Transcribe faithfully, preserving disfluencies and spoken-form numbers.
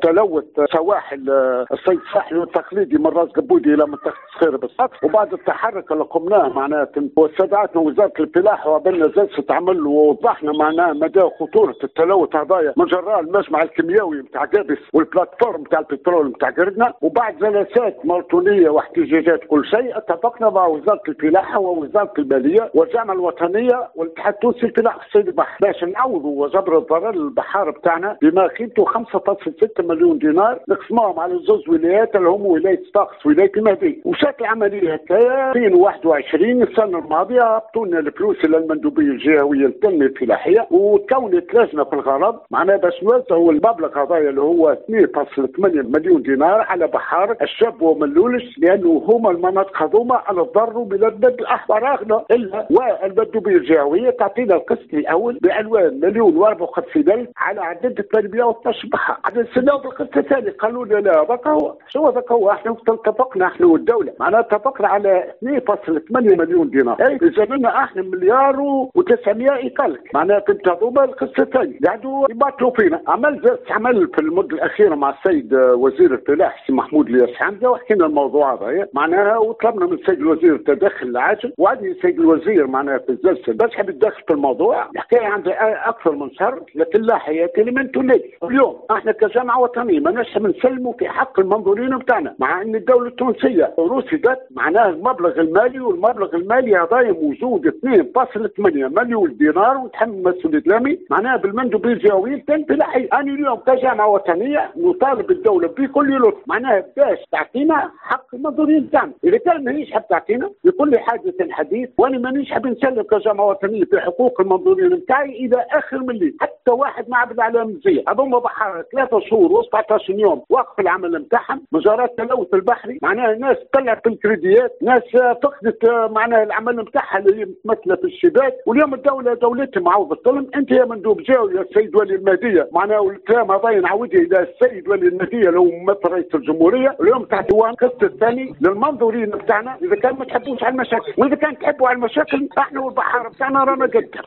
تلوث سواحل الصيد الساحلي والتقليدي من راس قبودي الى منطقه صخير بالسطح، وبعد التحرك اللي قمناه معناتها واستدعتنا وزاره الفلاحه وقابلنا جلسه عمل ووضحنا معناه مدى خطوره التلوث هذايا من جراء المجمع الكيميائي نتاع قابس والبلاتفورم نتاع البترول نتاع قردنا. وبعد جلسات مارتونيه واحتجاجات كل شيء اتفقنا مع وزاره الفلاحه ووزاره الماليه والجامعه الوطنيه والاتحاد التونسي للفلاحه والصيد البحري باش نعوضوا وجبر الضرر للبحار بتاعنا بما قيمته خمسة فاصلة ستة مليون دينار نقسموهم على زوج ولايات اللي هم ولايه صفاقس ولايه المهدي. وشات العمليه هكايا ألفين وواحد وعشرين السنه الماضيه هبطوا لنا الفلوس الى المندوبيه الجهويه للتنميه الفلاحيه وتكونت لجنه في الغرض معناها باش نوزعوا المبلغ هذايا اللي هو اثنين فاصلة ثمانية مليون دينار على بحار الشاب وملولش لانه هما المناطق هذوما على الضر بلاد الاحمر رغم الا والمندوبيه الجهويه تعطينا القسط الاول بعنوان مليون واربعة وخمسين الف على عدد ثمانمئة واثني عشر بحار. عاد نستناو بالقسط الثاني قالوا لنا لا هذاك هو شو هذاك هو احنا اتفقنا احنا والدوله معناها اتفقنا على اثنين فاصلة ثمانية مليون دينار اي اذا لنا احنا مليار و900 يقلك معناها كنت هذوما القسط الثاني قعدوا يباطلوا فينا. عمل جلسه عمل في المده الاخيره مع السيد وزير الفلاحه السي محمود الياس حمزه وحكينا الموضوع هذا معناها وطلبنا من السيد الوزير التدخل العاجل وعدني السيد الوزير معناها في الجلسه باش حب يتدخل في الموضوع. الحكايه عندها اكثر من شهر لكن لا حياه لمن تنادي. اليوم احنا كجامعه وطنيه ما نجم نسلموا في حق المنظورين بتاعنا مع ان الدوله التونسيه رصدت معناها المبلغ المالي والمبلغ المالي هذا موجود اثنين فاصلة ثمانية مليون دينار وتحمل مسؤوليه الامي معناها بالمندوبيه الجهويه الفلاحيه. انا اليوم كجامعه وطنيه نطالب الدوله بكل لطف معناها باش تعطينا حق المنظورين بتاعنا. اذا كان مانيش حاب تعطينا بكل حاجه حديث وانا مانيش حاب نسلم كجامعه وطنيه في حقوق المنظورين بتاعي الى اخر من الليل حتى واحد ما عبد على مزيه. هذوما بحر ثلاثة شهور و17 يوم وقف العمل بتاعهم مجرى التلوث البحري معناها ناس طلعت في الكريديات ناس فقدت معناها العمل بتاعها اللي متمثله في الشباك. واليوم الدوله دولتهم عوضت لهم. انت يا مندوب جاوي يا السيد ولي المهديه معناها والكلام هذا نعودها الى السيد ولي المهديه اللي هو ممثل رئيس الجمهوريه. اليوم تعطوا القسط الثاني للمنظورين بتاعنا اذا كان ما تحبوش على المشاكل واذا كان تحبوا على المشاكل احنا والبحاره بتاعنا رانا قدها.